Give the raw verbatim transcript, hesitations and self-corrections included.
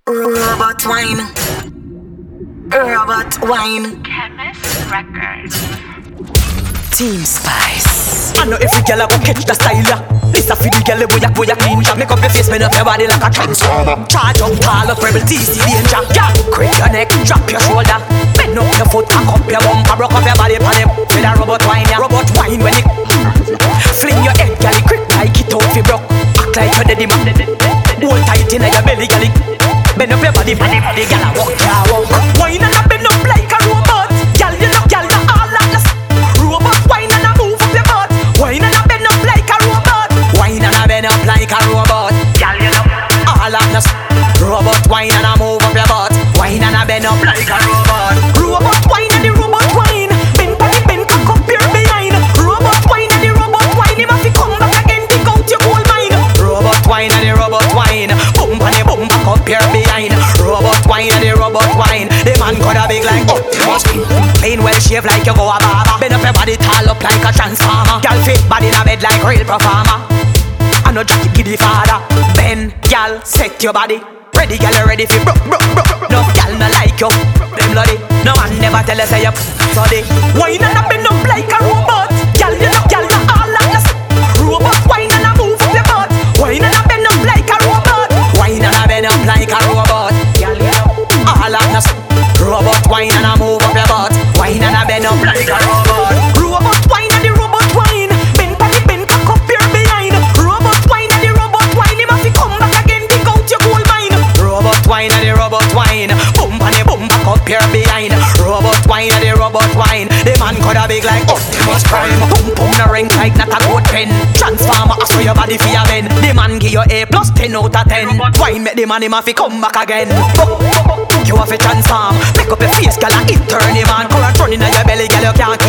Robot wine. Robot wine. Chemist Records. Team Spice. I know every girl a go catch the style. This a for the girl boy a boy a ninja. Make up your face, bend up your body like a transformer. Charge up, call up, rebel T C danger. Yeah, crack your neck, drop your shoulder. Bend up your foot, cock up your bumper, broke up your body pan him. With a robot wine, yeah. Robot wine when it fling your head, girl, quick like it out fi broke. Act like you're dead man. Hold tight inna your belly, girl. Bend up your body, body, body, girl. Walk, yeah, walk. Wine and a bend up like a robot. Girl, you know, girl, you all like this. Robot wine and a move up your butt. Wine and a bend up like a robot. Wine and a bend up like a robot. Girl, you know, all like this. Robot wine and a move up your butt. Wine and a bend up like a robot. Robot wine and the robot wine. Bend body, bend cock up your behind. Robot wine and the robot wine. Him have to come back again, dig out your gold mine. Robot wine and the robot wine. Boom and the boom back up your behind. Robot wine and the robot wine. The man coulda big like Optimus. Clean well shaved like you go a barber. Bend up your body tall up like a transformer. Girl fit body in a bed like real performer. I know Jackie give the father. Bend, girl, set your body. Ready, girl, ready for broke, broke, broke. No, girl, no like you. Them bloody. No one never tell us say you sorry. Wine and a bend up like a robot. Girl, you know, girl, you all like this. Robot wine and a move up your butt. Wine and a bend up like a robot. Wine and a bend up like a robot. Girl, you know, all like this. Robot wine and a move up your butt. Wine and a bend up like a robot. Robot wine and the robot wine. Bend body, bend cock up your behind. Robot wine and the robot wine. Him have to come back again, dig out your gold mine. Robot wine and the robot wine. Boom and the boom back up your behind. Robot wine and the robot wine. The man coulda big like Optimus Prime. Boom boom the ring tight, not a goat pen. Transformer, I saw your body for your bend. The man give you A plus ten out of ten. Wine make the man him have to come back again. You have to transform. Make up your face, girl, and it turn him on. Current running in your belly, girl, you can't